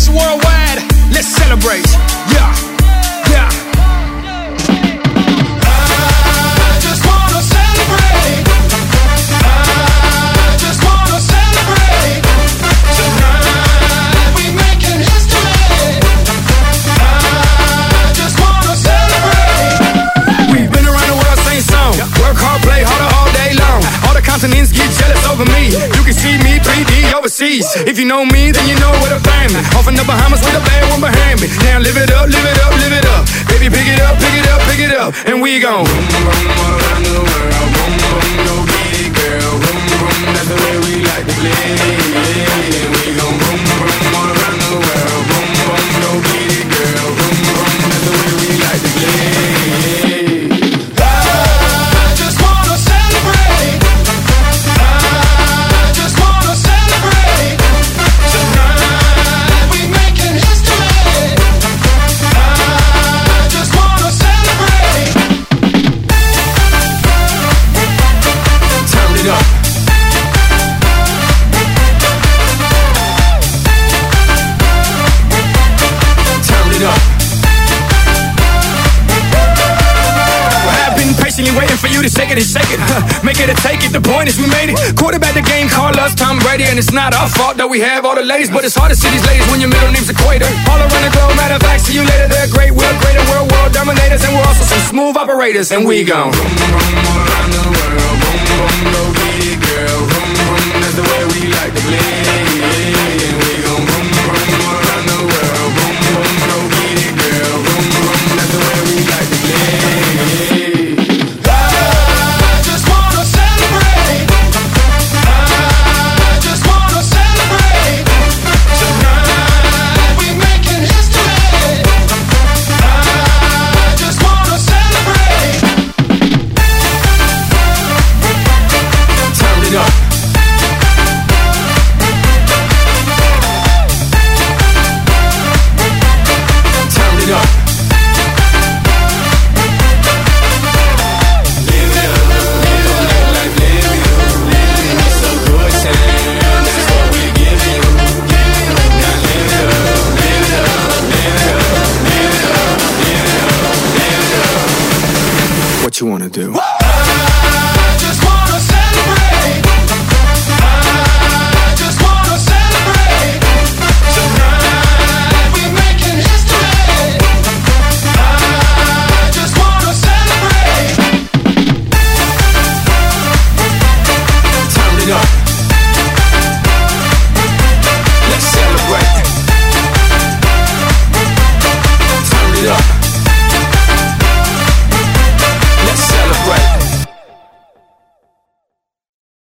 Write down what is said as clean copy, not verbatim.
It's worldwide. Let's celebrate. Yeah, yeah. I just wanna celebrate. I just wanna celebrate. Tonight we making history. I just wanna celebrate. We've been around the world, same song. Work hard, play harder all day long. All the continents get jealous over me. You can see me 3D overseas. If you know me, then you know where to find me. Off in the Bahamas with a bad one behind me. Now live it up, live it up, live it up. Baby, pick it up, pick it up, pick it up. And we gon' boom, boom, all around the world. Boom, boom, go get it, girl. Boom, boom, that's the way we like to play. And we gon' boom, boom, all around the world. Boom, boom, go get it, girl. Boom, boom, that's the way we like to play. Waiting for you to shake it and shake it, make it or take it. The point is we made it. Quarterback the game, call us Tom Brady, and it's not our fault that we have all the ladies, but it's hard to see these ladies when your middle name's Equator. All around the globe, matter of fact, see you later. They're great, we're greater, we're world dominators, and we're also some smooth operators. And we gon' boom, boom, all around the world. Boom, boom, go get it, girl. Boom, boom, that's the way we like to play. And we gon' boom, boom, all around the world. Boom, boom, go get it, girl. Boom, boom, that's the way we like to play. What you wanna do?